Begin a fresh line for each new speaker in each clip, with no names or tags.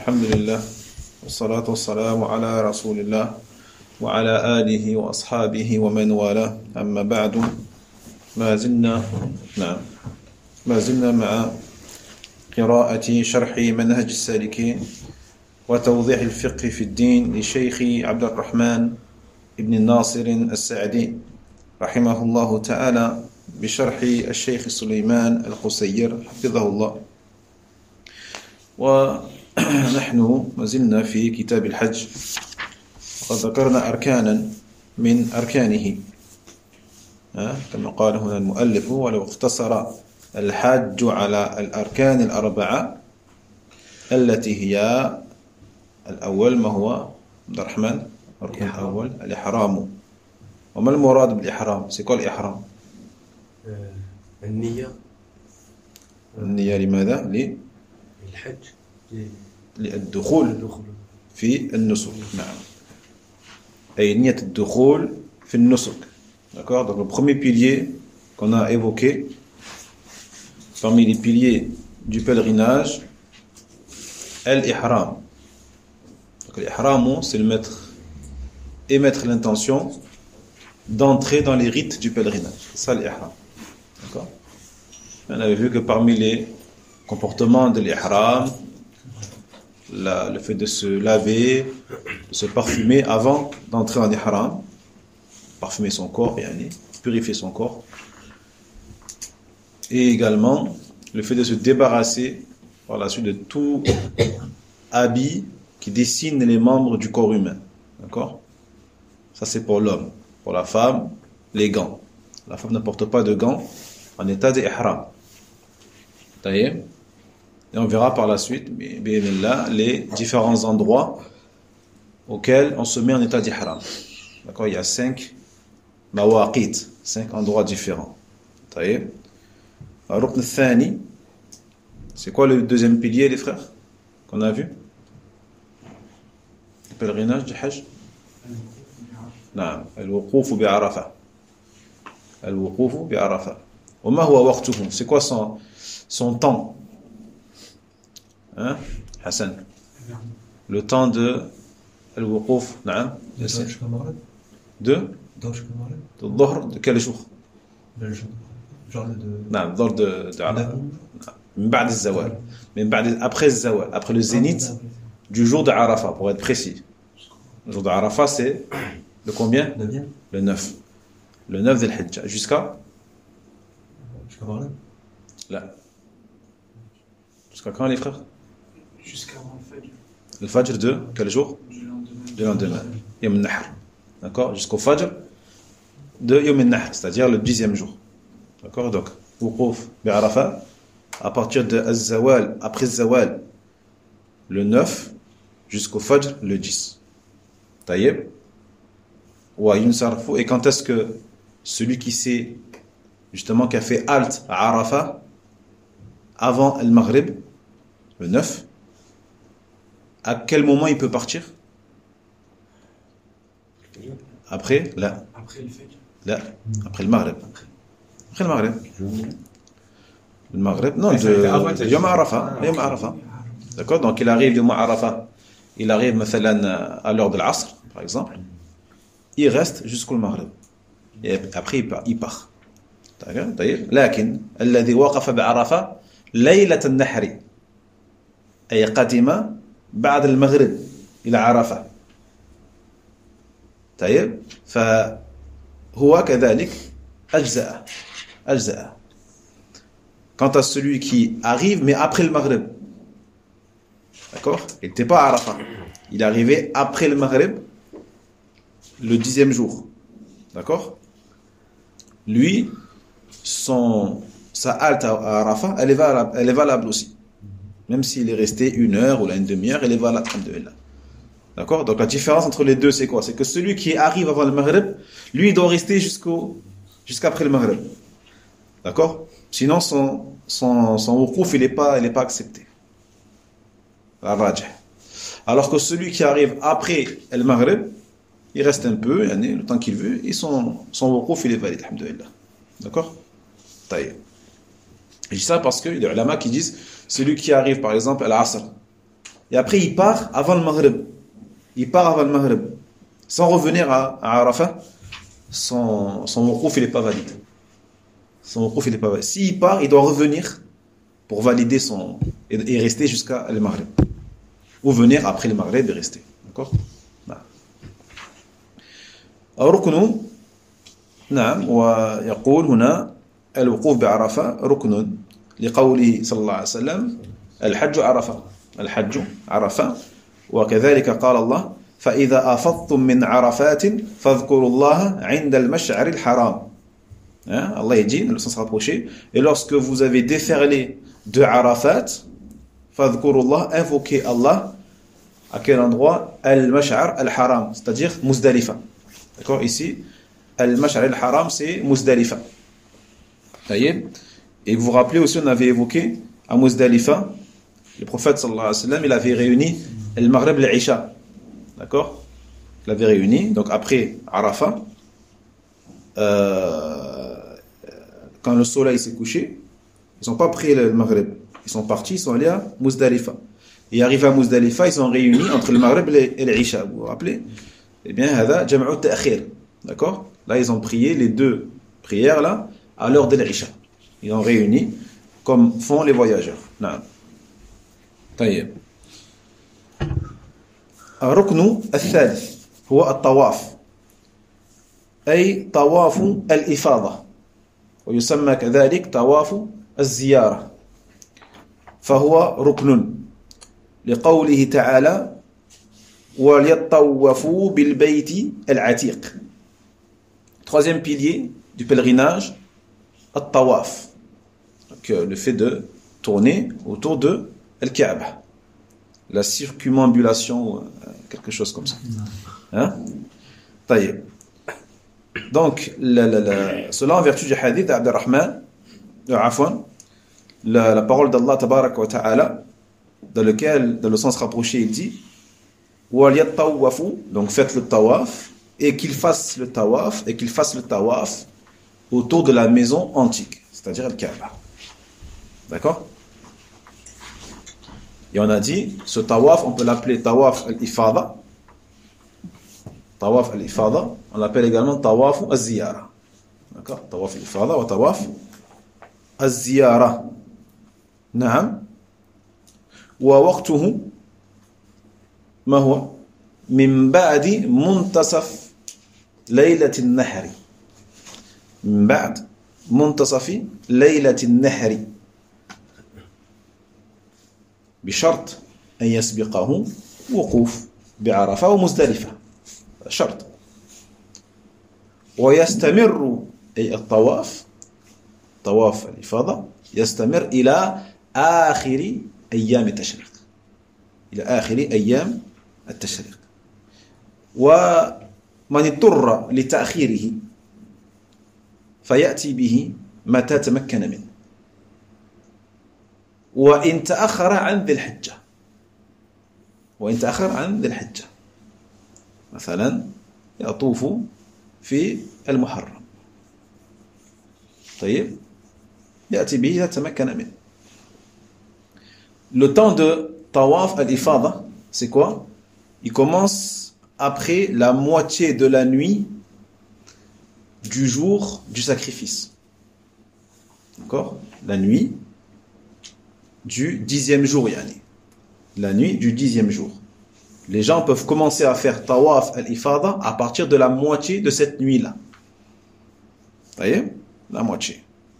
الحمد لله والصلاة والسلام على رسول الله وعلى آله وأصحابه ومن والاه أما بعد ما زلنا مع قراءة شرح منهج السالكين وتوضيح الفقه في الدين لشيخ عبد الرحمن ابن الناصر السعدي رحمه الله تعالى بشرح الشيخ سليمان القصير حفظه الله. ونحن ما زلنا في كتاب الحج وقد ذكرنا أركانا من أركانه كما قال هنا المؤلف ولو اقتصر الحاج على الأركان الأربعة التي هي الأول ما هو عبد الرحمن الركن الأول الإحرام. وما المراد بالإحرام؟ سيكون الإحرام
النية
لماذا؟
للحج
للدخول في النسك. نعم أي نية الدخول في النسك. D'accord? Donc le premier pilier qu'on a évoqué parmi les piliers du pèlerinage, l'ihram. Donc l'ihram, c'est émettre l'intention d'entrer dans les rites du pèlerinage. C'est ça l'ihram. D'accord? On avait vu que parmi les comportements de l'ihram, le fait de se laver, de se parfumer avant d'entrer en ihram, parfumer son corps, purifier son corps, et également le fait de se débarrasser par la suite de tout habit qui dessine les membres du corps humain. D'accord? Ça c'est pour l'homme. Pour la femme, les gants. La femme ne porte pas de gants en état d'ihram. Et on verra par la suite les différents endroits auxquels on se met en état d'ihram. D'accord? Il y a 5 mawaqit, 5 endroits différents. Rukn al-thani, c'est quoi le deuxième pilier, les frères, qu'on a vu? Le pèlerinage du Hajj. نعم الوقوف بعرفة. الوقوف بعرفة. وما هو وقته? C'est quoi son temps? Hein? Hassan. Le temps de الوقوف. نعم. De الظهر de quel jour? نعم الظهر de عرفة. من بعد الزوال. Après le zawal, après le zénith du jour de Arafat, pour être précis. Le jour de Arafat, c'est le combien? Le 9. Le 9 de l'Hijjah. Jusqu'à Maghrib? Là. Jusqu'à quand, les frères?
Jusqu'à
le Fajr de quel jour? Du lendemain. Yom al-Nahr. D'accord? Jusqu'au Fajr de Yom al-Nahr, c'est-à-dire le 10e jour. D'accord? Donc, Wuquf bi'Arafat, à partir de Az-Zawal, après Az-Zawal, le 9, jusqu'au Fajr, le 10. Taïeb. Et quand est-ce que celui qui a fait halte à Arafat avant le Maghrib, le 9, à quel moment il peut partir? Après? Là.
Après le Fajr.
Là. Après le Maghrib. Après le Maghrib. Le Maghrib, non, de Yom Arafat. Yom Arafat. D'accord? Donc il arrive Yom Arafat. Il arrive à l'heure de l'Asr, par exemple. Il reste jusqu'au Maghrib. Et après, il part. لكن الذي وقف بعرفة ليلة النحر أي قدم بعد المغرب إلى عرفة. طيب فهو كذلك أجزاء. Quant à celui qui arrive mais après le Maghrib, d'accord, il n'était pas à Arafat, il est arrivé après le Maghrib, le 10e jour, d'accord, lui sa halte à Arafat, elle est valable aussi, même s'il est resté 1 heure ou une demi-heure, elle est valable, alhamdoulilah. D'accord? Donc la différence entre les deux, c'est quoi? C'est que celui qui arrive avant le Maghrib, lui, il doit rester jusqu'après le Maghrib. D'accord? Sinon, son wuquf, il n'est pas accepté. Alors que celui qui arrive après le Maghrib, il reste un peu, le temps qu'il veut, et son wuquf, il est valide, alhamdoulilah. D'accord? Taïe. Je dis ça parce qu'il y a des ulama qui disent celui qui arrive par exemple à l'Asr et après il part avant le Maghrib. Il part avant le Maghrib. Sans revenir à Arafat, son wuqouf, il n'est pas valide. Son wuqouf, il n'est pas valide. S'il part, il doit revenir pour valider et rester jusqu'à le Maghrib. Ou venir après le Maghrib et rester. D'accord? ركن نعم ويقول هنا الوقوف بعرفة ركن لقوله صلى الله عليه وسلم الحج عرفة الحج عرفة وكذلك قال الله فإذا أفضتم من عرفات فاذكروا الله عند المشعر الحرام. Allah dit, le sens rapproché, et lorsque vous avez déferlé de Arafat, fadhkurullah, invoquez Allah, à quel endroit? Al-Mash'ar al-Haram, c'est-à-dire Muzdalifa. D'accord? Ici, Al-Mash'ar al-Haram, c'est Muzdalifa. Et vous vous rappelez aussi, on avait évoqué à Muzdalifa, le prophète sallallahu alayhi wa sallam, il avait réuni Al-Maghrib et l'Isha. D'accord? Il avait réuni, donc après Arafat, quand le soleil s'est couché, ils n'ont pas pris le Maghrib. Ils sont partis, ils sont allés à Muzdalifa. Et arrivés à Muzdalifa, ils sont réunis entre le Maghrib et l'Isha. Vous vous rappelez? Eh bien, هذا جمع التأخير. D'accord? Là, ils ont prié les deux prières là à l'heure de l'Isha. Ils ont réuni comme font les voyageurs. نعم. طيب. الركن الثالث هو الطواف. أي طواف الإفاضة. ويسمى كذلك طواف الزيارة. فهو ركن لقوله تعالى وَلْيَطَّوَّفُوا بِالْبَيْتِ الْعَتِيقِ. Troisième pilier du pèlerinage, الطواف. Donc, le fait de tourner autour de Al-Kaaba. La circumambulation, quelque chose comme ça. Hein? طيب. Donc, cela en vertu du hadith d'Abdurrahman, la parole d'Allah tabaraka wa ta'ala, dans le sens rapproché, il dit donc faites le tawaf, et qu'il fasse le tawaf autour de la maison antique, c'est-à-dire Al-Kaaba. D'accord? Et on a dit, ce tawaf, on peut l'appeler tawaf al-ifada. Tawaf al-ifada, on l'appelle également tawaf al-ziyara. D'accord? Tawaf al-ifada ou tawaf al-ziyara. Naam. Wa waqtuhu ما هو من بعد منتصف ليلة النحر من بعد منتصف ليلة النحر بشرط أن يسبقه وقوف بعرفة ومزدلفة شرط ويستمر أي الطواف طواف الإفاضة يستمر إلى آخر أيام التشريق إلى آخر أيام التشريق ومن اضطر لتأخيره فيأتي به متى تمكن منه وإن تأخر عن ذي الحجة مثلا يطوف في المحرم طيب يأتي به إذا تمكن منه. Le temps de Tawaf al-Ifada, c'est quoi? Il commence après la moitié de la nuit du jour du sacrifice. D'accord? La nuit du 10e jour, yani. La nuit du 10e jour. Les gens peuvent commencer à faire Tawaf al-Ifada à partir de la moitié de cette nuit-là. Vous voyez? La moitié.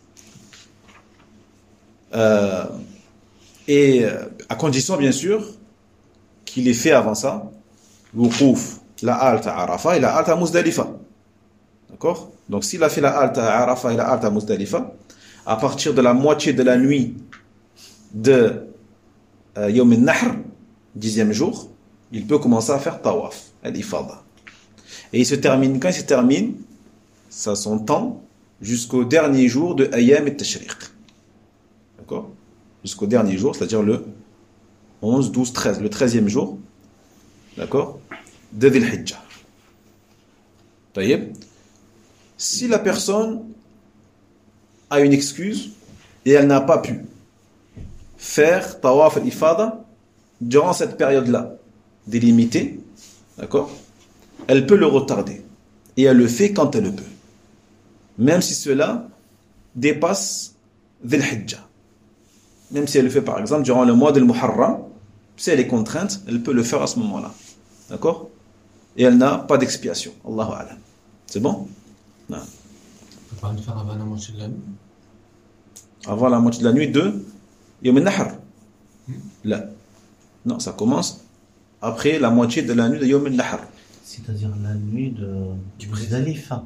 Et à condition bien sûr qu'il ait fait avant ça l'ouqouf, la halte à Arafat et la halte à Muzdalifa. D'accord? Donc s'il a fait la halte à Arafat et la halte à Muzdalifa, à partir de la moitié de la nuit de Yawm al-Nahr, 10e jour, il peut commencer à faire Tawaf, al-Ifada. Et quand il se termine, ça son temps jusqu'au dernier jour de Ayyam al-Tashriq. D'accord? Jusqu'au dernier jour, c'est-à-dire le 11, 12, 13, le 13e jour, d'accord, de Dhil Hijjah. Taïeb. Si la personne a une excuse et elle n'a pas pu faire Tawaf al-Ifada durant cette période-là délimitée, d'accord, elle peut le retarder. Et elle le fait quand elle le peut. Même si cela dépasse Dhul Hijjah. Même si elle le fait par exemple durant le mois de Muharram, si elle est contrainte, elle peut le faire à ce moment-là. D'accord? Et elle n'a pas d'expiation. Allahu A'lam. C'est bon? Non.
On peut pas le faire avant la moitié de la nuit.
Avant la moitié de la nuit de Yom al-Nahr. Là. Non, ça commence après la moitié de la nuit de Yom al-Nahr.
C'est-à-dire la nuit du Muzdalifa.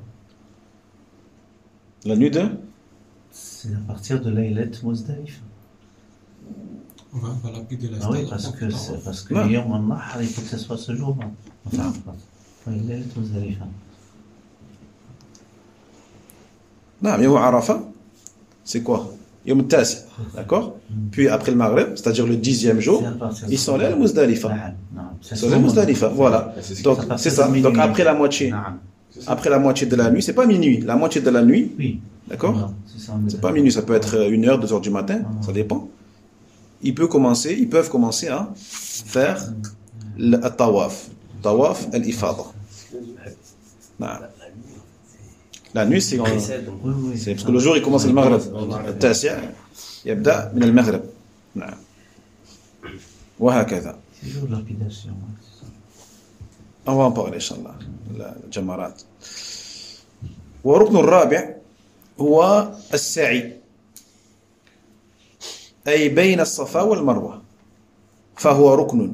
La nuit de?
C'est à partir de Laylat Muzdalifa.
On va l'appliquer de la
Ah oui, parce que Yom al-Nahr, il faut que ce soit ce jour-là. Enfin, Laylat Muzdalifa.
Non, Yom Arafat, c'est quoi? Yom al-Tasi, d'accord? Puis après le Maghreb, c'est-à-dire le 10e jour, ils sont là, le Muzdalifa. Ils sont là, le Muzdalifa, voilà. Donc, c'est ça. Donc, après la moitié de la nuit, c'est pas minuit, la moitié de la nuit,
oui.
D'accord? C'est pas minuit, ça peut être 1h, 2h du matin, ça dépend. Ils peuvent commencer à faire le tawaf. Tawaf al-ifada. La nuit, c'est parce que le jour, il commence le Maghreb. التاسع يبدأ من المغرب. نعم. وهكذا.
C'est jour de lapidation.
On va en parler, Inch'Allah. الجمرات. والركن الرابع هو السعي. أي بين الصفا والمروة. فهو ركن.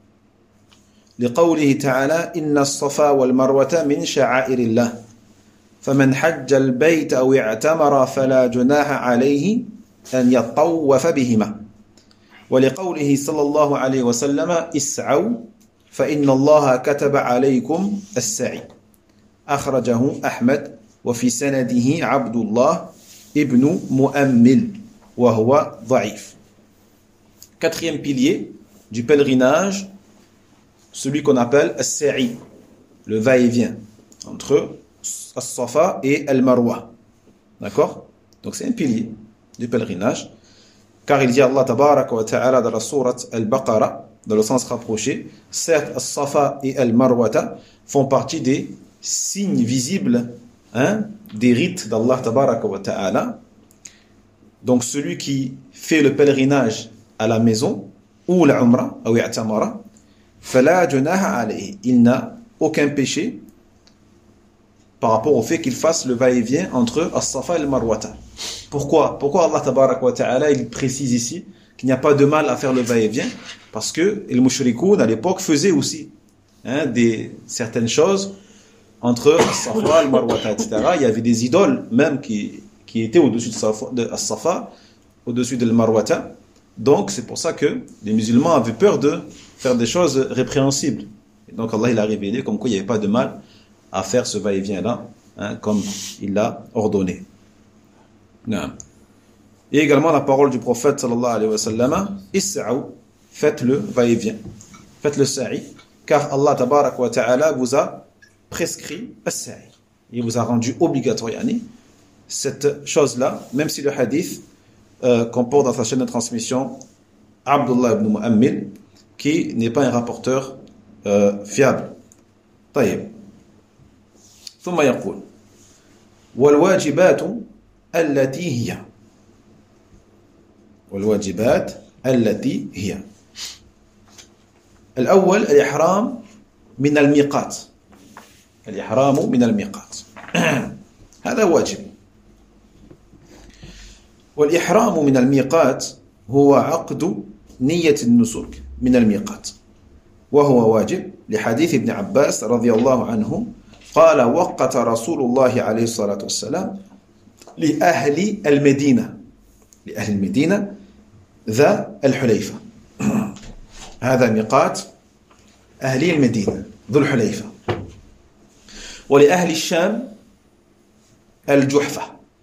لقوله تعالى إن الصفا والمروة من شعائر الله. فمن حج البيت أو اعتمر فلا جناح عليه أن يطوف بهما ولقوله صلى الله عليه وسلم اسعوا فإن الله كتب عليكم السعي أخرجه أحمد وفي سنده عبد الله ابن مؤمل وهو ضعيف. Quatrième pilier du pèlerinage, celui qu'on appelle as-sa'i, le va-et-vient entre As-Safa et Al-Marwa. D'accord? Donc c'est un pilier du pèlerinage. Car il dit Allah Tabaraka wa Ta'ala dans la sourate Al-Baqarah, dans le sens rapproché, certes As-Safa et Al-Marwata font partie des signes visibles, des rites d'Allah Tabaraka wa Ta'ala. Donc celui qui fait le pèlerinage à la maison, ou la Umrah, ou i'tamara, fala junaha alayhi. Il n'a aucun péché par rapport au fait qu'il fasse le va-et-vient entre As-Safa et Al-Marwata. Pourquoi Allah Tabaraka wa Ta'ala il précise ici qu'il n'y a pas de mal à faire le va-et-vient? Parce que les mushrikoun à l'époque faisaient aussi certaines choses entre As-Safa et Al-Marwata, etc. Il y avait des idoles même qui étaient au-dessus de As-Safa, au-dessus de Al-Marwata. Donc c'est pour ça que les musulmans avaient peur de faire des choses répréhensibles. Et donc Allah il a révélé comme quoi il n'y avait pas de mal à faire ce va-et-vient-là, comme il l'a ordonné. Et également la parole du prophète sallallahu alayhi wa sallam, Is'aw, faites le va-et-vient, faites le sa'i, car Allah tabarak wa ta'ala vous a prescrit as-sa'i. Il vous a rendu obligatoire, cette chose-là, même si le hadith comporte dans sa chaîne de transmission Abdullah ibn Mu'ammil, qui n'est pas un rapporteur fiable. طيب. ثم يقول والواجبات التي هي الأول الإحرام من الميقات هذا واجب. والإحرام من الميقات هو عقد نية النسك من الميقات وهو واجب لحديث ابن عباس رضي الله عنه قال وقت رسول الله عليه الصلاة والسلام لأهل المدينة ذا الحليفة. هذا ميقات أهل المدينة ذو الحليفة. ولأهل الشام الجحفة.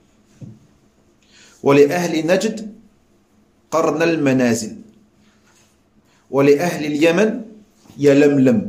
ولأهل نجد قرن المنازل. ولأهل اليمن يلملم.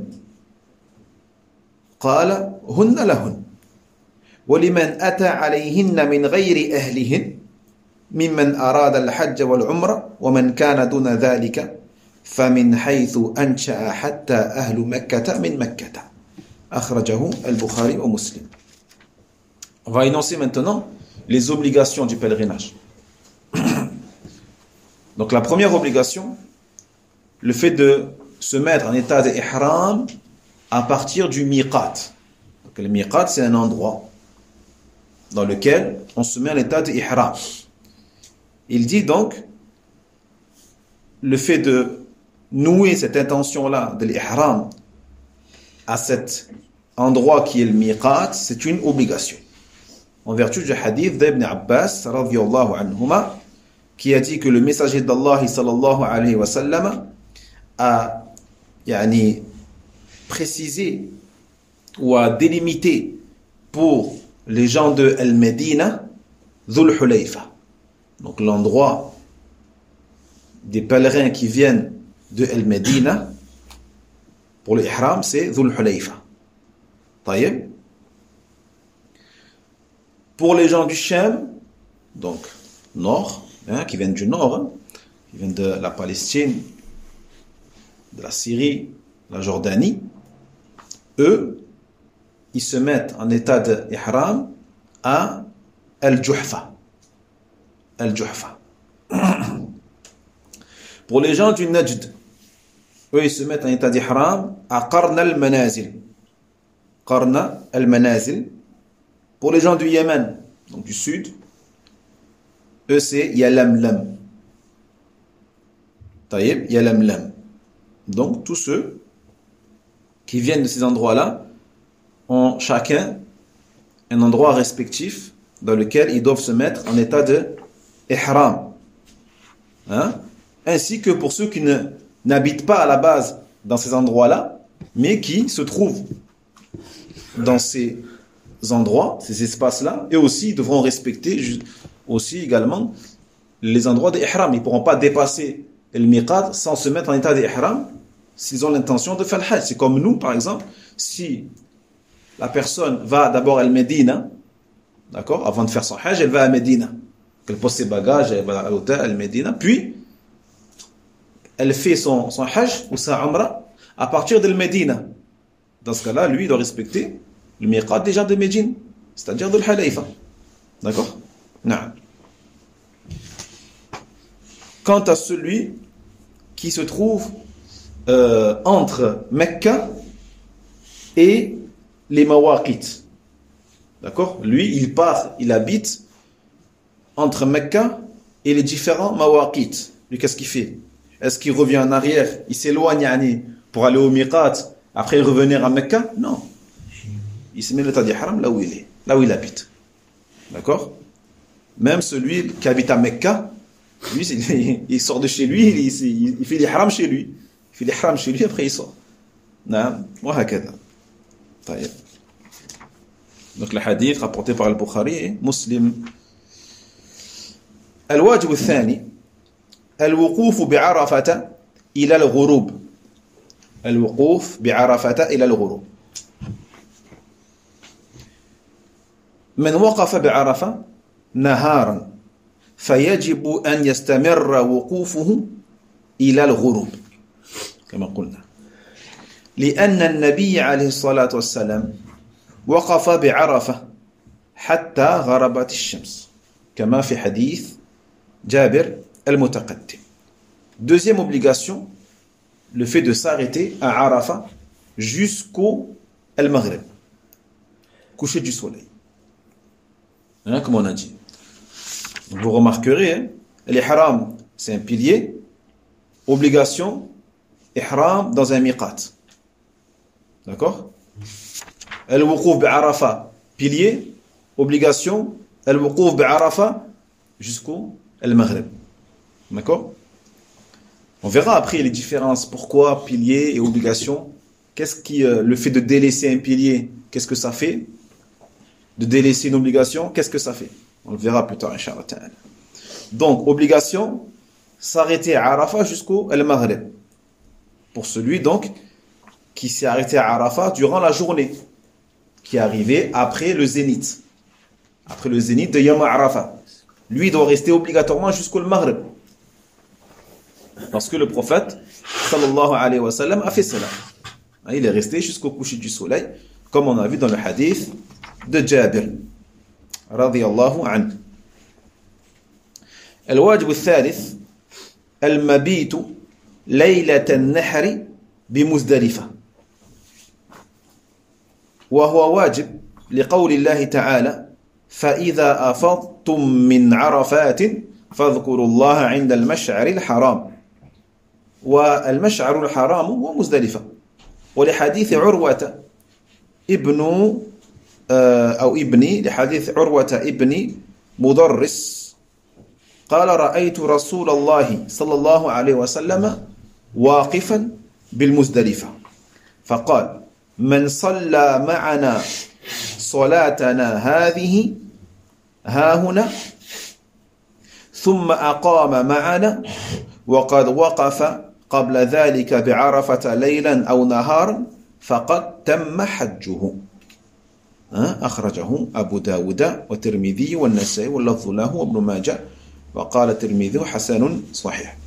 قال هن لهن. ولمن أتى عليهن من غير أهلهن ممن أراد الحج والعمرة ومن كان دون ذلك فمن حيث أنشأ حتى أهل مكة من مكة أخرجه البخاري ومسلم. On va énoncer maintenant les obligations du pèlerinage. Donc la première obligation, le fait de se mettre en état d'ihram à partir du miqat. Donc le miqat, c'est un endroit dans lequel on se met en état d'ihram. Il dit donc, le fait de nouer cette intention-là de l'ihram à cet endroit qui est le miqat, c'est une obligation. En vertu du hadith d'Ibn Abbas, radiyallahu anhuma, qui a dit que le messager d'Allah, sallallahu alayhi wa sallam, a précisé ou a délimité pour les gens de Al-Medina, Dhul Hulayfa. Donc l'endroit des pèlerins qui viennent de Al-Medina, pour l'ihram, c'est Dhul Hulayfa. Taïeb. Pour les gens du Sham, donc nord, qui viennent du nord, qui viennent de la Palestine, de la Syrie, la Jordanie, eux, ils se mettent en état d'ihram à Al-Juhfa. Al-Juhfa. Pour les gens du Najd, eux, ils se mettent en état d'ihram à Qarna al-Manazil. Qarna al-Manazil. Pour les gens du Yémen, donc du sud, eux, c'est Yalamlam. Taïeb, Yalamlam. Donc, tous ceux qui viennent de ces endroits-là ont chacun un endroit respectif dans lequel ils doivent se mettre en état de ihram. Ainsi que pour ceux qui n'habitent pas à la base dans ces endroits-là, mais qui se trouvent dans ces endroits, ces espaces-là, et aussi devront respecter aussi également les endroits d'ihram. Ils ne pourront pas dépasser le miqat sans se mettre en état d'ihram s'ils ont l'intention de faire le hajj. C'est comme nous, par exemple, si la personne va d'abord à Al-Medina, d'accord, avant de faire son hajj, elle va à Medina. Elle pose ses bagages, elle va à l'hôtel Al-Medina, puis elle fait son hajj ou sa umrah à partir de Medina. Dans ce cas-là, lui, il doit respecter le miqat déjà de Médine, c'est-à-dire de l'Halayfa. D'accord? Non. Quant à celui qui se trouve entre Mecca et les Mawaqit. D'accord? Lui, il habite entre Mecca et les différents Mawaqit. Lui, qu'est-ce qu'il fait? Est-ce qu'il revient en arrière? Il s'éloigne pour aller au miqat, après revenir à Mecca? Non. Il se met l'état d'ihram là où il est, là où il habite. D'accord? Même celui qui habite à Mecca, lui, il sort de chez lui, il fait l'ihram chez lui. Il fait l'ihram chez lui, après il sort. وهكذا. طيب. Donc le hadith rapporté par Al-Bukhari et Muslim. الواجب الثاني الوقوف بعرفة إلى الغروب. الوقوف بعرفة إلى الغروب. من وقف بعرفة نهارا فيجب أن يستمر وقوفه إلى الغروب كما قلنا لأن النبي عليه الصلاة والسلام وقف بعرفة حتى غربت الشمس كما في حديث جابر المتقدم. Deuxième obligation, le fait de s'arrêter à Arafat jusqu'au Al-Maghrib, coucher du soleil. Comme on a dit. Vous remarquerez, l'ihram, c'est un pilier. Obligation, ihram dans un miqat. D'accord? Al-wuquf bi'arafa, pilier. Obligation, al-wuquf bi'arafa jusqu'au Al-Maghrib. D'accord? On verra après les différences. Pourquoi pilier et obligation? Qu'est-ce qui, le fait de délaisser un pilier, qu'est-ce que ça fait? De délaisser une obligation, qu'est-ce que ça fait? On le verra plus tard, Inch'Allah ta'ala. Donc, obligation, s'arrêter à Arafat jusqu'au Al-Maghrib. Pour celui, donc, qui s'est arrêté à Arafat durant la journée, qui est arrivé après le zénith. Après le zénith de Yom Arafat. Lui, il doit rester obligatoirement jusqu'au Maghrib. Parce que le prophète, sallallahu alayhi wa sallam, a fait cela. Il est resté jusqu'au coucher du soleil, comme on a vu dans le hadith de Jabir, radiyallahu anhu. الواجب الثالث المبيت ليلة النحر بمزدلفة وهو واجب لقول الله تعالى فإذا أفضتم من عرفات فاذكروا الله عند المشعر الحرام والمشعر الحرام هو مزدلفة ولحديث عروة لحديث عروة ابن مضرس قال رأيت رسول الله صلى الله عليه وسلم واقفا بالمزدلفة فقال من صلى معنا صلاتنا هذه هاهنا ثم أقام معنا وقد وقف قبل ذلك بعرفة ليلا أو نهارا فقد تم حجه أخرجه أبو داود والترمذي والنسائي واللفظ له وابن ماجه وقال الترمذي حسن صحيح.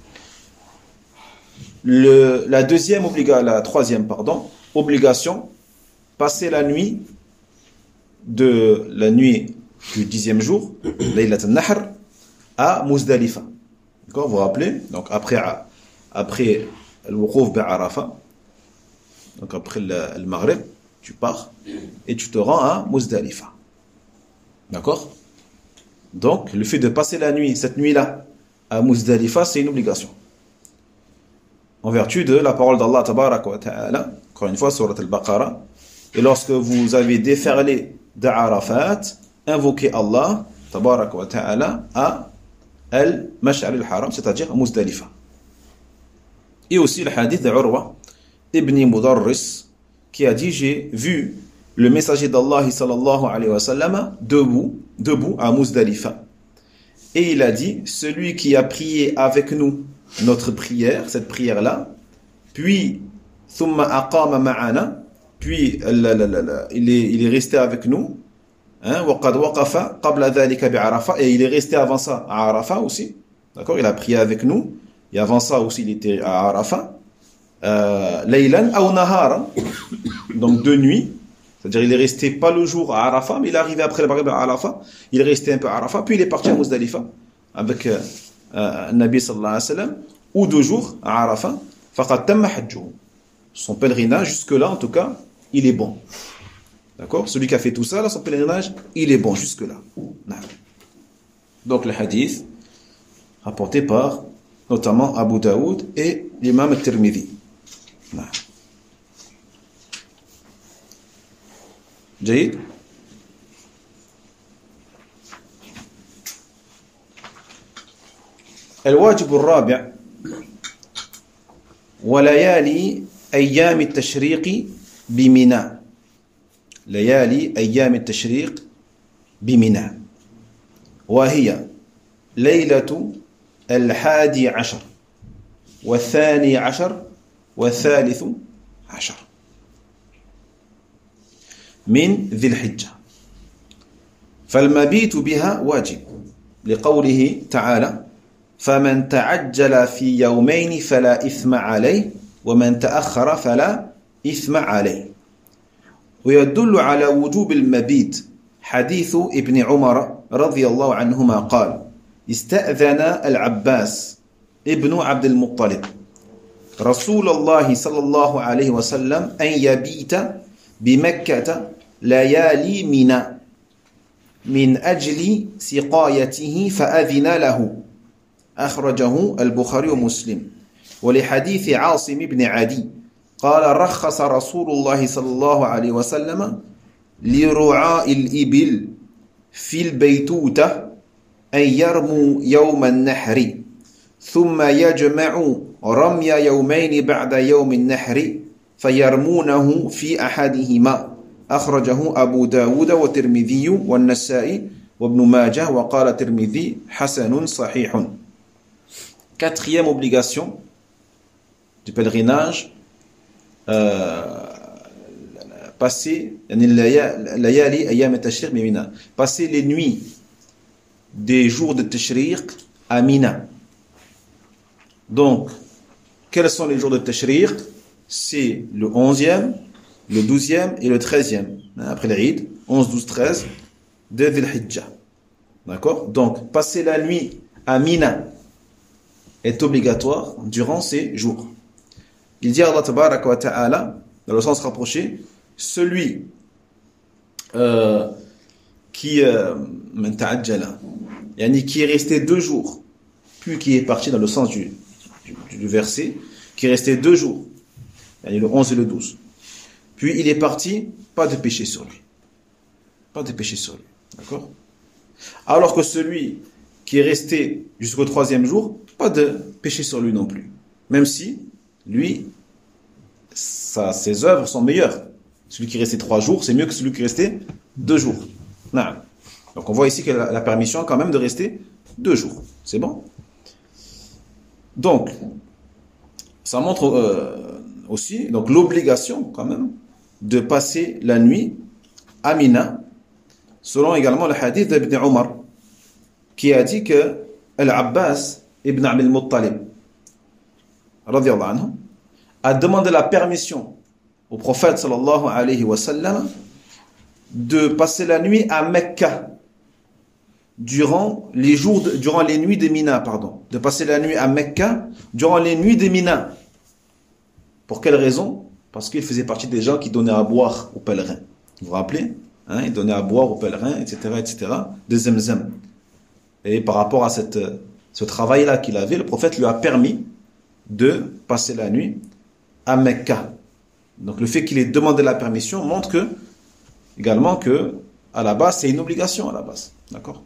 La troisième obligation, passer la nuit du 10e jour, Laylat al-Nahr, à Muzdalifa. D'accord, vous vous rappelez? Donc après le Wuquf bi'Arafa, donc après le Maghrib, tu pars et tu te rends à Muzdalifa. D'accord? Donc le fait de passer cette nuit-là, à Muzdalifa, c'est une obligation. En vertu de la parole d'Allah tabaraka wa ta'ala, encore une fois, surat al-Baqarah, et lorsque vous avez déferlé d'Arafat, invoquez Allah tabaraka wa ta'ala à al-Mash'ar al-Haram, c'est-à-dire à Muzdalifa. Et aussi le hadith d'Urwa ibn Mudarris, qui a dit, j'ai vu le messager d'Allah sallallahu alayhi wa sallam debout à Muzdalifa. Et il a dit, celui qui a prié avec nous notre prière, cette prière-là, puis thumma aqama ma'ana, puis il est resté avec nous, waqad waqafa qabla dhalika bi'Arafa, et il est resté avant ça à Arafa aussi, d'accord, il a prié avec nous, et avant ça aussi il était à Arafa, laylan aw naharan, donc de nuit, c'est-à-dire il est resté pas le jour à Arafa, mais il est arrivé après le Maghrib à Arafa, il est resté un peu à Arafa, puis il est parti à Muzdalifa avec Nabi sallallahu alayhi wa sallam, ou 2 jours à Arafa, faqad tamma hajjuhu. Son pèlerinage, jusque-là en tout cas, il est bon. D'accord? Celui qui a fait tout ça, là, son pèlerinage, il est bon jusque-là. Donc le hadith, rapporté par notamment Abu Daoud et l'imam al-Tirmidhi. جيد. الواجب الرابع وليالي أيام التشريق بمنى ليالي أيام التشريق بمنى وهي ليلة 11 و12 و13 من ذي الحجة فالمبيت بها واجب لقوله تعالى فمن تعجل في يومين فلا إثم عليه ومن تأخر فلا إثم عليه ويدل على وجوب المبيت حديث ابن عمر رضي الله عنهما قال استأذن العباس ابن عبد المطلب رسول الله صلى الله عليه وسلم أن يبيت بمكة ليالي منى من أجل سقايته فأذن له أخرجه البخاري ومسلم ولحديث عاصم بن عدي قال رخص رسول الله صلى الله عليه وسلم لرعاء الإبل في البيتوتة أن يرموا يوم النحر ثم يجمع رمي يومين بعد يوم النحر فيرمونه في أحدهما أخرجه أبو داود والترمذي والنسائي وابن ماجه وقال الترمذي حسن صحيح. Quatrième obligation du pèlerinage, passer layali ayyam at-tashriq bi Mina, passer les nuits des jours de Tashriq à Mina. Donc, quels sont les jours de Tashriq? C'est le 11e, le 12e et le 13e. Après l'Eid, 11, 12, 13 de Dhul Hijjah. D'accord? Donc, passer la nuit à Mina est obligatoire durant ces jours. Il dit Allah Tabaraka wa Ta'ala, dans le sens rapproché, celui qui est resté 2 jours, puis qui est parti dans le sens du verset, qui est resté 2 jours, le 11 et le 12. Puis il est parti, pas de péché sur lui. Pas de péché sur lui. D'accord? Alors que celui qui est resté jusqu'au 3e jour, pas de péché sur lui non plus. Même si, lui, ses œuvres sont meilleures. Celui qui est resté 3 jours, c'est mieux que celui qui est resté 2 jours. Non. Donc on voit ici qu'elle a la permission quand même de rester 2 jours. C'est bon? Donc, ça montre aussi donc l'obligation quand même de passer la nuit à Mina, selon également le hadith d'Ibn Omar, qui a dit que Al-Abbas ibn Abdul Muttalib radiyallahu anhu a demandé la permission au prophète sallallahu alayhi wa sallam de passer la nuit à Mecca durant les nuits de Mina, de passer la nuit à Mecca durant les nuits de Mina. Pour quelle raison? Parce qu'il faisait partie des gens qui donnaient à boire aux pèlerins. Vous vous rappelez? Il donnait à boire aux pèlerins, etc., de Zemzem. Et par rapport à ce travail-là qu'il avait, le prophète lui a permis de passer la nuit à Mecca. Donc le fait qu'il ait demandé la permission montre également que à la base, c'est une obligation à la base. D'accord?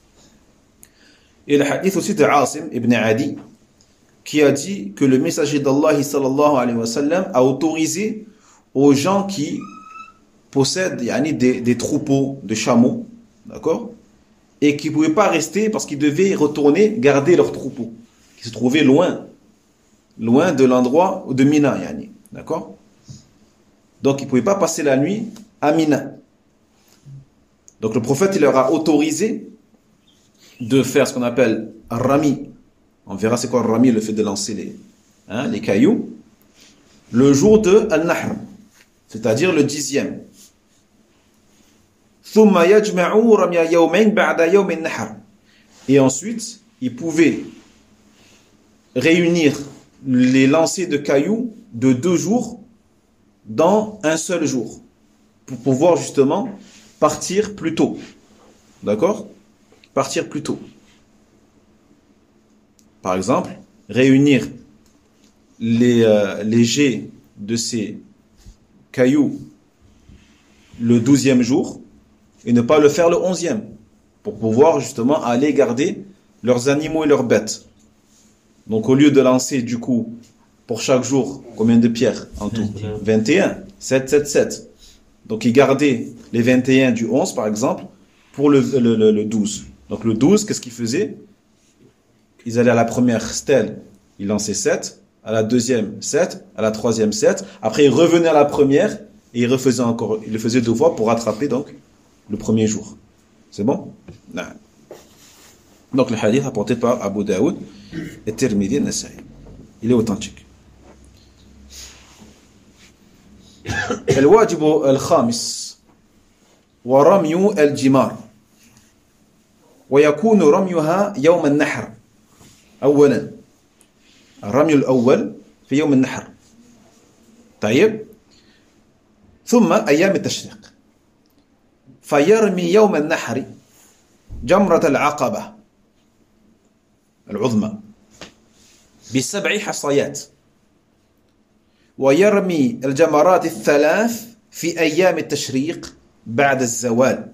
Et le hadith aussi de Asim ibn Adi, qui a dit que le messager d'Allah sallallahu alayhi wa sallam a autorisé aux gens qui possèdent des troupeaux de chameaux, d'accord, et qui ne pouvaient pas rester parce qu'ils devaient retourner garder leurs troupeaux, qui se trouvaient loin de l'endroit de Mina, d'accord. Donc ils ne pouvaient pas passer la nuit à Mina. Donc le prophète il leur a autorisé de faire ce qu'on appelle Rami. On verra c'est quoi Rami, le fait de lancer les cailloux, le jour de Al-Nahr, c'est-à-dire le 10e. Et ensuite, ils pouvaient réunir les lancers de cailloux de 2 jours dans un seul jour, pour pouvoir justement partir plus tôt. D'accord? Partir plus tôt. Par exemple, réunir les jets de ces cailloux le 12e jour et ne pas le faire le 11e, pour pouvoir justement aller garder leurs animaux et leurs bêtes. Donc au lieu de lancer du coup pour chaque jour combien de pierres en tout? 21, 7, 7, 7. Donc ils gardaient les 21 du 11 par exemple pour le 12. Donc le 12, qu'est-ce qu'ils faisaient? Ils allaient à la première stèle, ils lançaient 7, à la deuxième 7, à la troisième 7, après ils revenaient à la première et ils le faisaient 2 fois pour rattraper donc le premier jour. C'est bon? Non. Donc le hadith apporté par Abu Daoud et Tirmidhi Nasa'i. Il est authentique. الواجب الخامس ورمي الجمار ويكون رميها يوم النحر أولا الرمي الأول في يوم النحر طيب ثم أيام التشريق فيرمي يوم النحر جمرة العقبة العظمى ب7 حصيات ويرمي الجمرات 3 في أيام التشريق بعد الزوال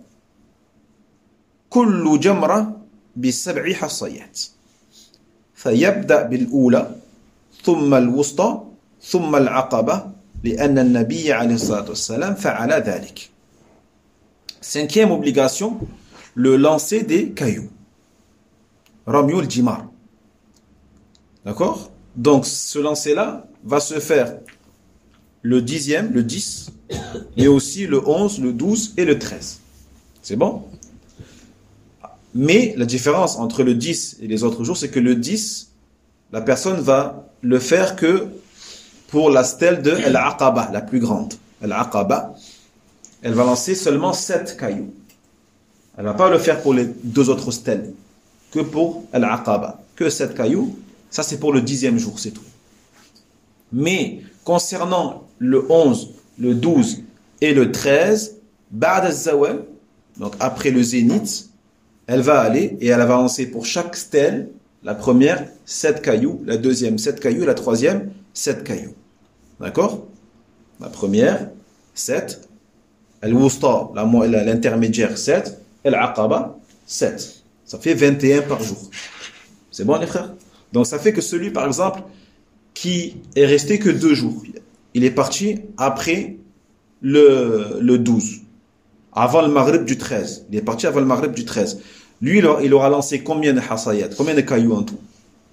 كل جمرة ب7 حصيات فيبدأ بالأولى ثم الوسطى ثم العقبة لأن النبي عليه الصلاة والسلام فعل ذلك. 5e obligation, le lancer des cailloux. Ramyul Jimar. D'accord? Donc ce lancer-là va se faire le 10e, le 10, mais aussi le 11, le 12 et le 13. C'est bon? Mais la différence entre le 10 et les autres jours, c'est que le 10, la personne va le faire que pour la stèle de Al-Aqaba, la plus grande. Al-Aqaba, elle va lancer seulement 7 cailloux. Elle ne va pas le faire pour les 2 autres stèles, que pour Al-Aqaba. Que 7 cailloux, ça c'est pour le 10e jour, c'est tout. Mais concernant le 11, le 12 et le 13, Ba'd al-Zawal, donc après le zénith, elle va aller et elle va lancer pour chaque stèle, la première, 7 cailloux, la deuxième, 7 cailloux, la troisième, 7 cailloux. D'accord? La première, 7. Al-Wusta, l'intermédiaire, 7. Al-Aqaba, 7. Ça fait 21 par jour. C'est bon les frères? Donc ça fait que celui par exemple qui est resté que 2 jours, il est parti après le 12, avant le Maghrib du 13. Il est parti avant le Maghrib du 13. Lui, il aura lancé combien de hasayat? Combien de cailloux en tout?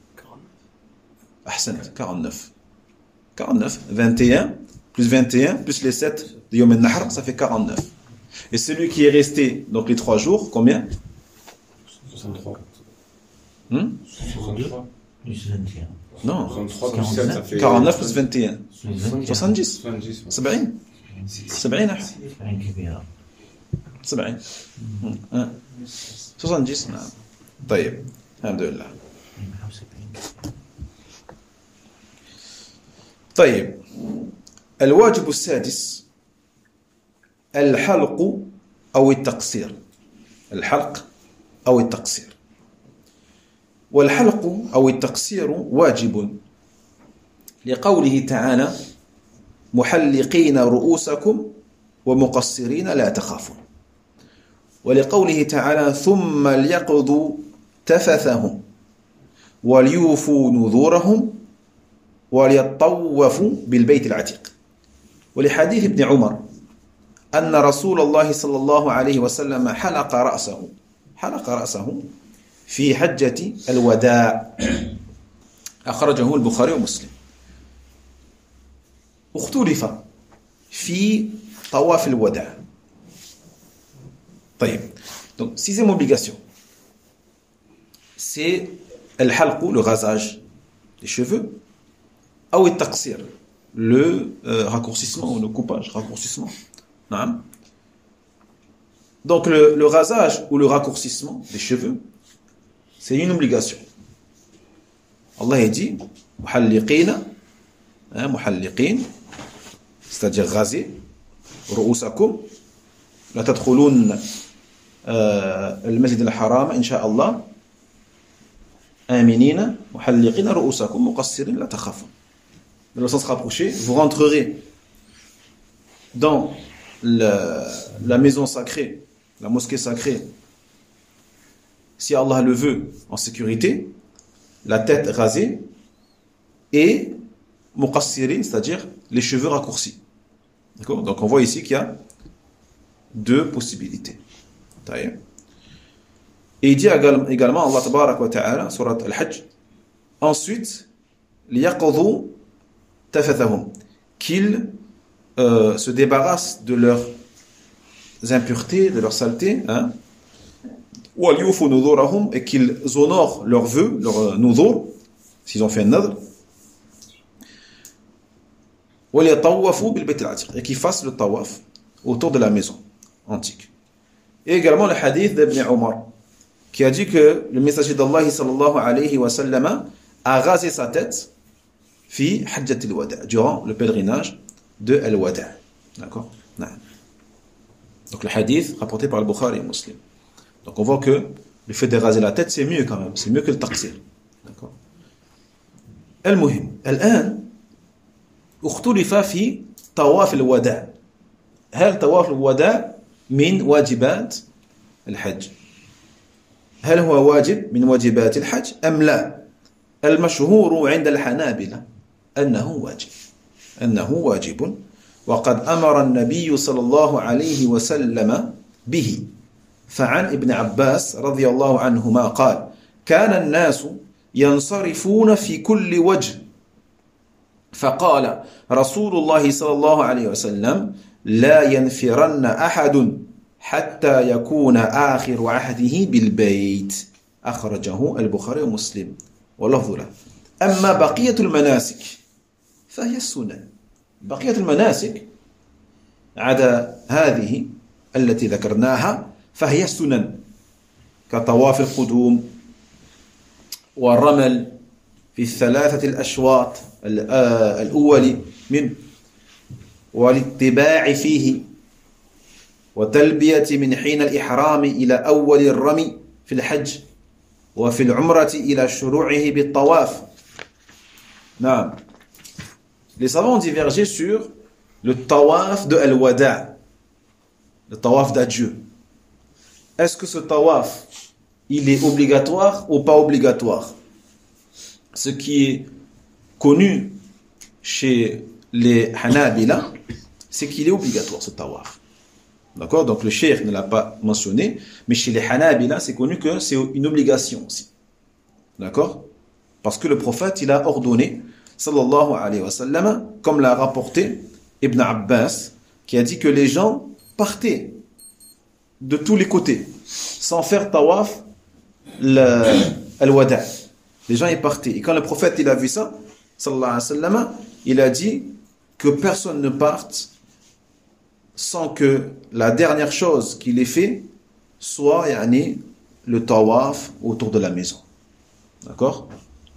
49. 49. 21, plus 21, plus les 7 de Yom al-Nahr, ça fait 49. Et celui qui est resté, donc les 3 jours, combien?
63.
63 plus 21.
Non.
63 plus 7, ça fait...
49 plus 21. 70.
70.
70. 70.
فرق كبيرة.
70. 70. نعم. طيب. الحمد لله. طيب. الواجب السادس الحلق أو التقصير. الحلق أو التقصير. والحلق أو التقصير واجب لقوله تعالى محلقين رؤوسكم ومقصرين لا تخافون، ولقوله تعالى ثم ليقضوا تفثهم وليوفوا نذورهم وليطوفوا بالبيت العتيق، ولحديث ابن عمر أن رسول الله صلى الله عليه وسلم حلق رأسه في حجة الوداع، أخرجه البخاري ومسلم. اختلف في طواف الوداع. طيب. Donc, 6e obligation, c'est al-halq, le rasage des cheveux, ou al-taqsir, le raccourcissement ou le coupage, raccourcissement. Non. Donc, le rasage ou le raccourcissement des cheveux, c'est une obligation. Allah a dit muhalliqin, c'est-à-dire raser, ru'usakum, la tadkhulun al-masjid al-haram insha'Allah aminina muhalliqin ru'usakum muqassirin la takhafun. Dans le sens rapproché, vous rentrerez dans la maison sacrée, la mosquée sacrée, si Allah le veut, en sécurité, la tête rasée et muqassirin, c'est-à-dire les cheveux raccourcis. D'accord? Donc on voit ici qu'il y a 2 possibilités. Et il dit également, Allah tabarak wa ta'ala, surat al-Hajj, ensuite, liyaqadhu tafathahum, qu'ils se débarrassent de leurs impuretés, de leurs saletés, hein, et qu'ils honorent leurs vœux, leurs nudhur, s'ils ont fait un nadr, et qu'ils fassent le tawaf autour de la maison antique. Et également le hadith d'Ibn Omar, qui a dit que le messager d'Allah sallallahu alayhi wa sallam a rasé sa tête fi hajjat al-wada', durant le pèlerinage de al-wada'. D'accord? Donc le hadith rapporté par le Bukhari et Muslim. Donc on voit que le fait de raser la tête, c'est mieux quand même. C'est mieux que le taqsir. D'accord? Al-muhim. Al-an, اختلف في طواف الوداع. هل طواف الوداع من واجبات الحج؟ هل هو واجب من واجبات الحج أم لا؟ المشهور عند الحنابلة أنه واجب، وقد أمر النبي صلى الله عليه وسلم به. فعن ابن عباس رضي الله عنهما قال: كان الناس ينصرفون في كل وجه، فقال رسول الله صلى الله عليه وسلم: لا ينفرن أحد حتى يكون آخر عهده بالبيت. أخرجه البخاري ومسلم. واللفظ له. أما بقية المناسك فهي السنن. بقية المناسك عدا هذه التي ذكرناها فهي السنن كطواف القدوم والرمل في الثلاثة الأشواط الأول منه والاتباع فيه وتلبية من حين الإحرام إلى أول الرمي في الحج وفي العمرة إلى شروعه بالطواف. نعم. Les savants ont divergé sur le tawaf de al-wada', le tawaf d'adieu. Est-ce que ce tawaf, il est obligatoire ou pas obligatoire? Ce qui est connu chez les Hanabila, c'est qu'il est obligatoire ce tawaf. D'accord? Donc le cheikh ne l'a pas mentionné, mais chez les Hanabila, c'est connu que c'est une obligation aussi. D'accord? Parce que le prophète, il a ordonné, sallallahu alayhi wa sallam, comme l'a rapporté Ibn Abbas, qui a dit que les gens partaient de tous les côtés, sans faire tawaf al-wada'. Les gens y partaient. Et quand le prophète, il a vu ça, sallallahu alayhi wa sallam, il a dit que personne ne parte sans que la dernière chose qu'il ait fait soit le tawaf autour de la maison. D'accord?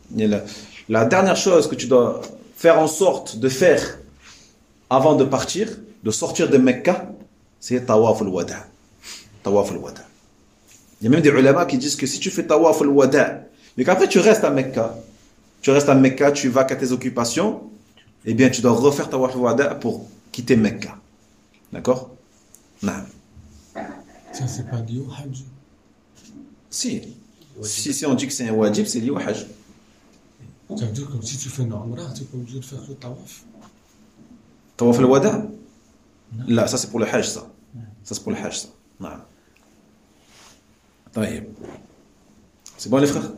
La dernière chose que tu dois faire en sorte de faire avant de partir, de sortir de Mecca, c'est tawaf al-wada'. Tawaf al-wada'. Il y a même des ulama qui disent que si tu fais tawaf al-wada', mais qu'après tu restes à Mecca, tu vas qu'à tes occupations, eh bien tu dois refaire tawaf al-wada' pour quitter Mecca. D'accord? Non.
Ça, c'est pas lié au Hajj.
Si on dit que c'est un wajib, c'est lié au Hajj.
Ça veut dire que si tu fais une umrah, tu n'es pas obligé de faire le tawaf.
Tawaf al-wada'? Là, ça c'est pour le Hajj, ça. Ça c'est pour le Hajj, ça. Non. C'est bon les frères?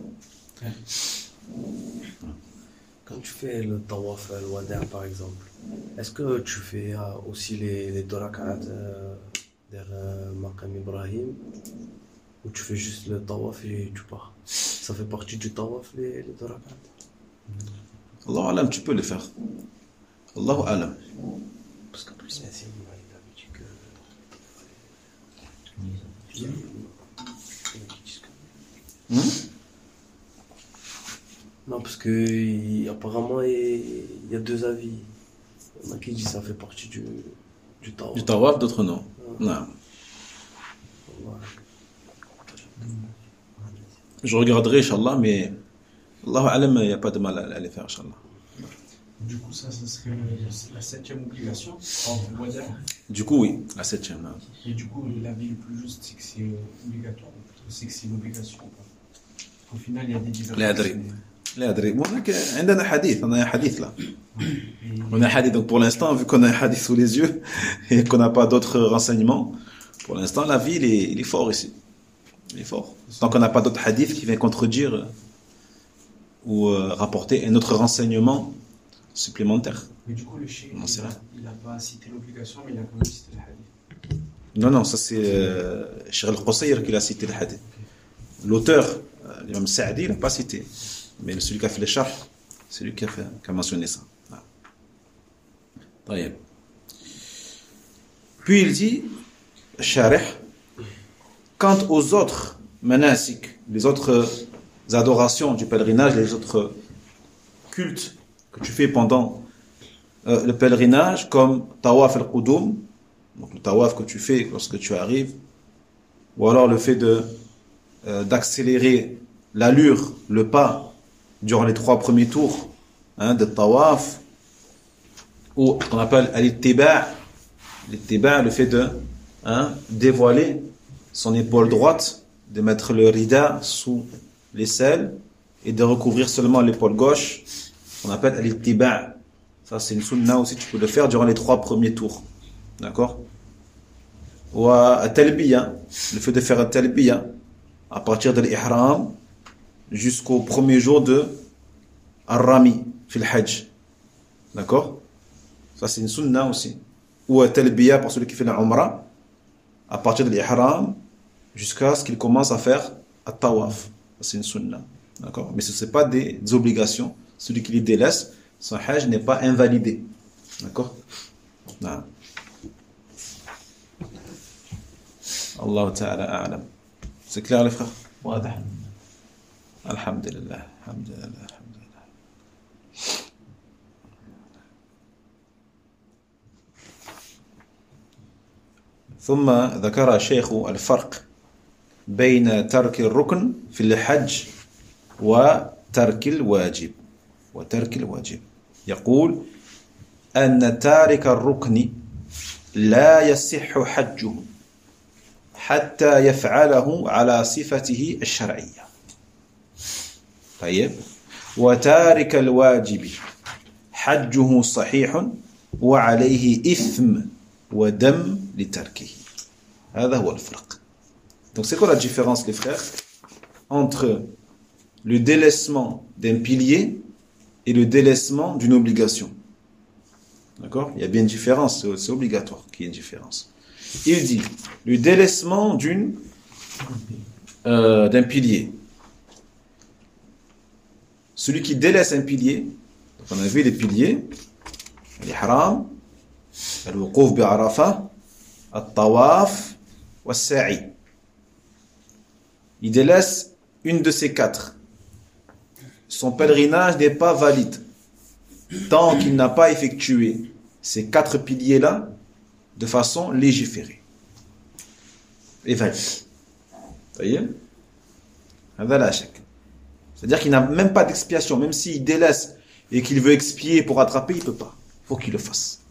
Quand tu fais le tawaf al-wada' par exemple, est-ce que tu fais aussi les deux rak'at vers Maqam Ibrahim ou tu fais juste le tawaf et tu pars? Ça fait partie du tawaf les deux rak'at?
Allahu alam, tu peux le faire. Allahu alam.
Parce qu'en plus, il avait dit que... Non, parce que apparemment il y a deux avis. Il y en a qui disent que ça fait partie du tawaf.
Du tawaf, d'autres non. Non. Je regarderai, Inch'Allah, mais Allahu alam, il n'y a pas de mal à les faire, Inch'Allah.
Du coup, ça serait la 7e obligation en wada'.
Du coup, oui, la 7e. Là.
Et du coup, l'avis le plus juste, c'est que c'est obligatoire, ou plutôt c'est que c'est une obligation. Au final, il y a des divergences.
لا أدري. عندنا حديث. On a un hadith là. On a un hadith. Donc pour l'instant, vu qu'on a un hadith sous les yeux et qu'on n'a pas d'autres renseignements, pour l'instant, la vie, il est fort ici. Il est fort. Tant qu'on n'a pas d'autres hadiths qui viennent contredire ou rapporter un autre renseignement supplémentaire.
Mais du coup, le cheikh, il n'a pas cité l'obligation, mais il a quand même cité le hadith.
Non, ça c'est Cheikh al-Qusayr qui l'a cité le hadith. L'auteur, l'imam Sa'di, il n'a pas cité. Mais celui qui a fait le charh, c'est lui qui a mentionné ça. Puis il dit, Sharih, quant aux autres manasik, les autres adorations du pèlerinage, les autres cultes que tu fais pendant le pèlerinage, comme tawaf al-qudum, donc le tawaf que tu fais lorsque tu arrives, ou alors le fait d'accélérer l'allure, le pas, durant les 3 premiers tours de tawaf, ou qu'on appelle al-ittiba', le fait de dévoiler son épaule droite, de mettre le rida sous l'aisselle et de recouvrir seulement l'épaule gauche, on appelle al-ittiba'. Ça c'est une sunna aussi, tu peux le faire durant les 3 premiers tours. D'accord? Ou at-talbiya, le fait de faire at-talbiya à partir de l'ihram jusqu'au premier jour de Ar-Rami fil Hajj. D'accord? Ça c'est une sunna aussi. Ou at-talbiya pour celui qui fait la Umrah à partir de l'ihram jusqu'à ce qu'il commence à faire at-tawaf. Ça c'est une sunna. D'accord? Mais ce n'est pas des obligations, celui qui les délaisse, son hajj n'est pas invalidé. D'accord? Non. Allah ta'ala a'lam. C'est clair les frères?
واضح.
Alhamdulillah, alhamdulillah, alhamdulillah. ثم ذكر الشيخ الفرق بين ترك الركن في الحج وترك الواجب. يقول أن تارك الركن لا يصح حجه حتى يفعله على صفته الشرعية. طيب. وتارك الواجب حجه صحيح وعليه إثم ودم لتركه. هذا هو الفرق. Donc c'est quoi la différence les frères entre le délaissement d'un pilier et le délaissement d'une obligation? D'accord? Il y a bien une différence, c'est obligatoire qu'il y ait une différence. Il dit le délaissement d'un pilier. Celui qui délaisse un pilier, donc on a vu les piliers, l'ihram, al-wuquf bi Arafah, al-tawaf, wal-sa'i. Il délaisse une de ces quatre. Son pèlerinage n'est pas valide tant qu'il n'a pas effectué ces quatre piliers-là de façon légiférée et valide. Vous voyez? C'est-à-dire qu'il n'a même pas d'expiation. Même s'il délaisse et qu'il veut expier pour rattraper, il ne peut pas. Il faut qu'il le fasse.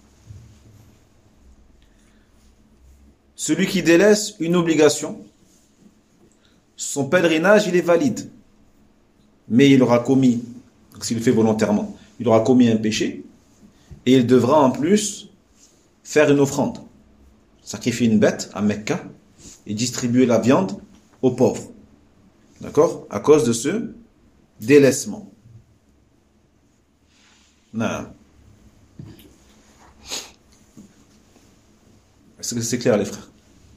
Celui qui délaisse une obligation, son pèlerinage, il est valide. Mais il aura commis, s'il le fait volontairement, il aura commis un péché et il devra en plus faire une offrande. Sacrifier une bête à Mecca et distribuer la viande aux pauvres. D'accord? À cause de ce délaissement. Non. Est-ce que c'est clair les frères?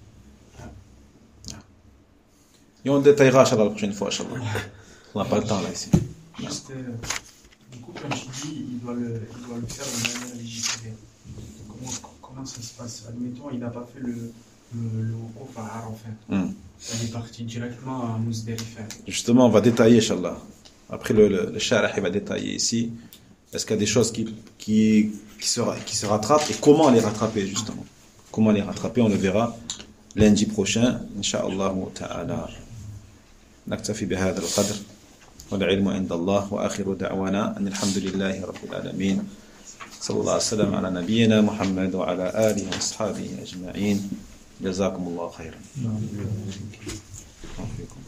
Et on détaillera Inch'Allah la prochaine fois, Inch'Allah. On n'a pas le temps là ici.
Juste, du coup, quand tu dis il doit le faire de manière légiférée, comment ça se passe? Admettons, il n'a pas fait le Wukuf à Arafat. Il est parti directement à Muzdalifa.
Justement, on va détailler, Inch'Allah. Après, le Sharah, il va détailler ici. Est-ce qu'il y a des choses qui se rattrapent et comment les rattraper, justement? Comment les rattraper, on le verra lundi prochain, Inch'Allah ta'ala. نكتفي بهذا القدر والعلم عند الله وآخر دعوانا أن الحمد لله رب العالمين صلى الله عليه وسلم على نبينا محمد وعلى آله وأصحابه أجمعين جزاكم الله خيرا.